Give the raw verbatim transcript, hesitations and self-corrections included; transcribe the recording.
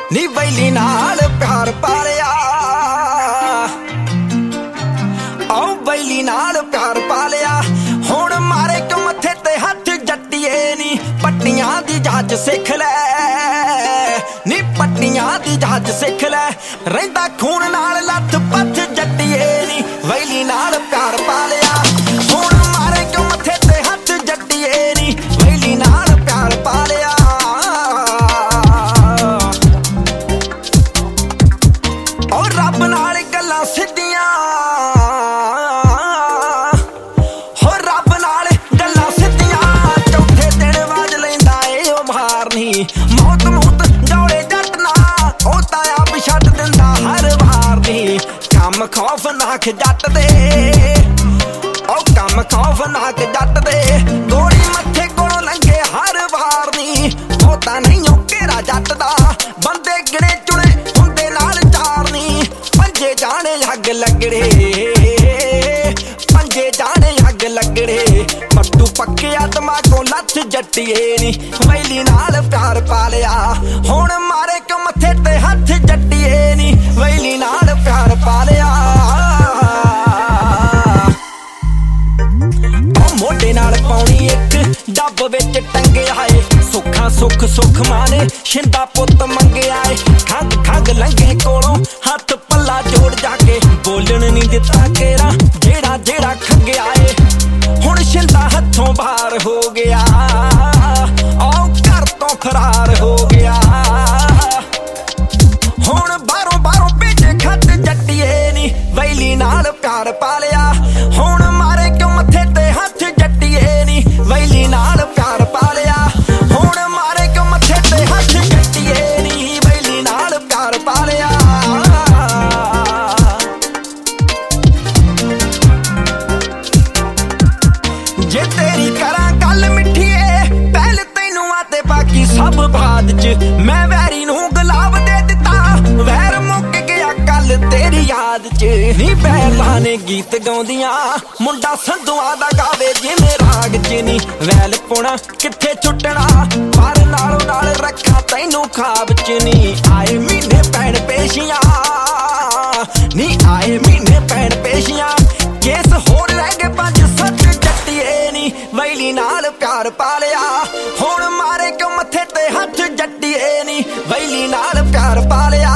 नी बैली नाल प्यार पालिया, ओ बैली नाल प्यार पालिया। हुण मारे क्यों मथे ते हथ जट्टिए नी, पट्टियां दी जाच सिख लै नी, पट्टियां दी जाच सिख लै। रहिंदा खून नाल लथ पथ जट्टिए नी, बैली नाल प्यार पालिया। हुण मारे क्यों मथे ते हथ जट्टिए नी, बैली नाल प्यार पालिया। और रब नाल गल्लां सिद्धियां, हो रब नाल गल्लां सिद्धियां। चौथे दिन वाज लैंदा ए ओ मारनी, मौत मौत जौले जट ना, ओ तां आप छड्ड दिंदा हर वार नी। कम खौफनाक जट दे, ओ कम खौफनाक जट दे, गोली मत्थे कोलों लंघे हर वार नी। मौतां नहीं ओ घेरा जट दा, बंदे गिणे चुणे हुंदे नाल चार नी। पंजे जाने अग लगड़े, पंजे जाने अग लगड़े, पट्टू पक्के आत्मा को लथ जट्टिए नी, बैली नाल प्यार पालिया। हुण मारे क्यों मथे ते हथ जट्टिए नी, बैली नाल प्यार पालिया। मोढे नाल पौनी एक डब विच टंगे आए, सुखा सुख सुख माने शिंदा पुत मंगे आए। खंग खंग लंघे कोलों हथ पल्ला जोड़ जाके, बोलण नहीं दिता केरा जेड़ा जेड़ा खंगे आए। हुण शिंदा हथों बाहर हो गया, ओ घर तो फरार हो गया। हुण बारों बारों भेजे खत जट्टिए नी, बैली नाल प्यार पालिया। हुण मारे क्यों मथे ते हथ जट्टिए नी, बैली नाल प्यार पालिया। हुण मारे क्यों मथे ते हथ जट्टिए नी, बैली नाल प्यार पालिया। जे तेरी करां गल मिठिए, पहल तैनू आ ते बाकी सब बाद च। मैं वैरी नूं गुलाब दे दिता, वैर मुक गया कल तेरी याद च। नी बैलां ने गीत गाउंदियां, मुंडा संधुआं दा गावे जिवें राग च नी। वैल पुणा कित्थे छुटना, पर नालों नाल रखा तैनू खाब च नी। आए महीने पैण पेशियां नी, आए महीने पैण पेशियां, केस होर रह गए पंज सत्त जट्टिए नी, बैली नाल प्यार पालिया। हुण मारे क्यों मथे ते हथ जट्टिए नी, बैली नाल प्यार पालिया।